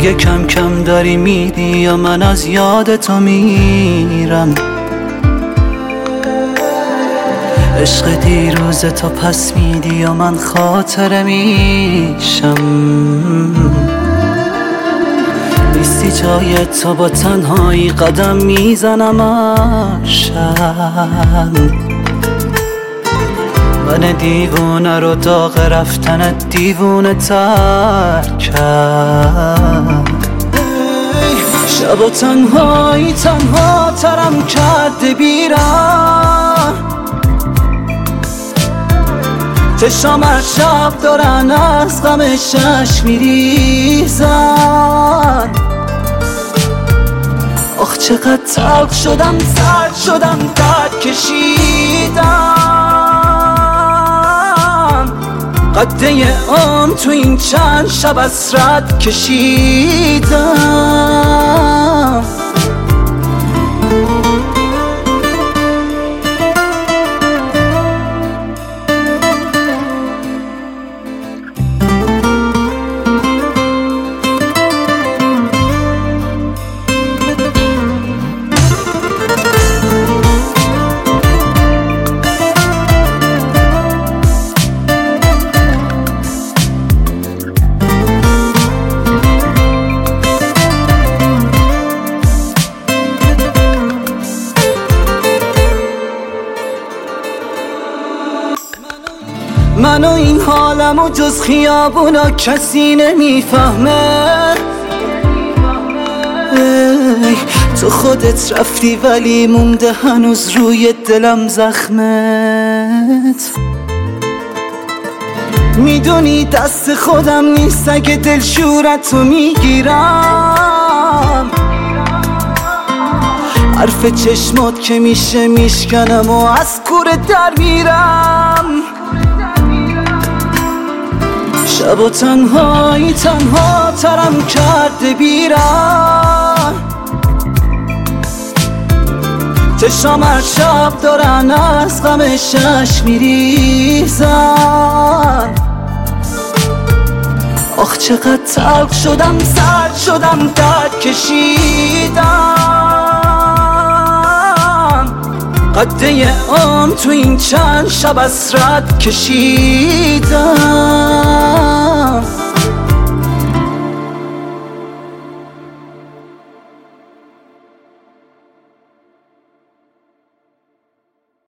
دیگه کم کم داری میدی یا من از یاد تو میرم؟ عشق دیروز تو پس میدی یا من خاطره میشم؟ نیستی جای تو با تنهایی قدم میزنم شب. من دیوونه رو داغ رفتنت دیوونه تر کرد. شب و تنهایی تنها ترم کرده بیرم. چشام هر شب دارن از غم شش میریزن. آخ چقدر تلخ شدم، سرد شدم، درد کشیدم. قده عمر تو این چند شب حسرت کشیدم. من و این حالمو جز خیابونا کسی نمیفهمه. تو خودت رفتی ولی مونده هنوز روی دلم زخمت. میدونی دست خودم نیست اگه دلشورتو میگیرم. حرف چشمات که میشه میشکنم و از کوره در میرم. شب و تنهایی تنها ترم کرده بیرم. چشام هر شب دارن از غم شش میریزن. آخ چقدر تلخ شدم، سرد شدم، درد کشیدم. قده عمر تو این چند شب حسرت کشیدم.